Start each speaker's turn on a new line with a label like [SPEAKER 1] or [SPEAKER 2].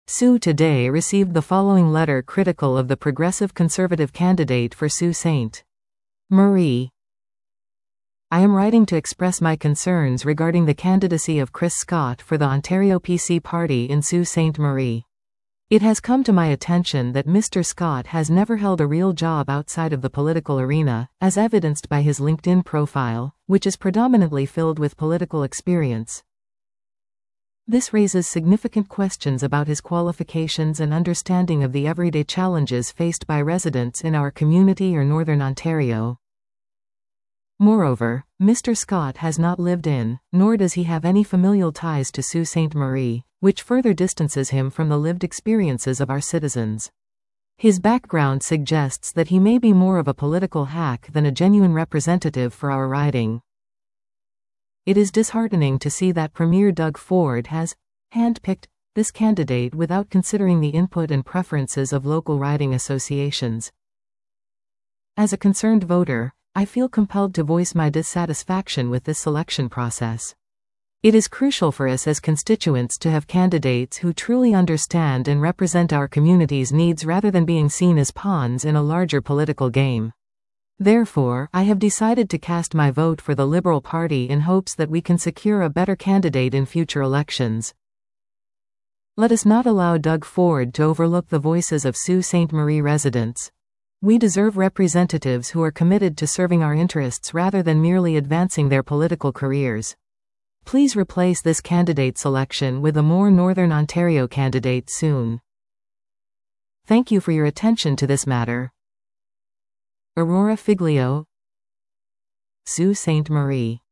[SPEAKER 1] Sault today received the following letter critical of the Progressive Conservative candidate for Sault Ste. Marie. I am writing to express my concerns regarding the candidacy of Chris Scott for the Ontario PC Party in Sault Ste. Marie. It has come to my attention that Mr. Scott has never held a real job outside of the political arena, as evidenced by his LinkedIn profile, which is predominantly filled with political experience. This raises significant questions about his qualifications and understanding of the everyday challenges faced by residents in our community or Northern Ontario. Moreover, Mr. Scott has not lived in, nor does he have any familial ties to Sault Ste. Marie, which further distances him from the lived experiences of our citizens. His background suggests that he may be more of a political hack than a genuine representative for our riding. It is disheartening to see that Premier Doug Ford has handpicked this candidate without considering the input and preferences of local riding associations. As a concerned voter, I feel compelled to voice my dissatisfaction with this selection process. It is crucial for us as constituents to have candidates who truly understand and represent our community's needs rather than being seen as pawns in a larger political game. Therefore, I have decided to cast my vote for the Liberal Party in hopes that we can secure a better candidate in future elections. Let us not allow Doug Ford to overlook the voices of Sault Ste. Marie residents. We deserve representatives who are committed to serving our interests rather than merely advancing their political careers. Please replace this candidate selection with a more Northern Ontario candidate soon. Thank you for your attention to this matter. Aurora Figlio, Sault Ste. Marie.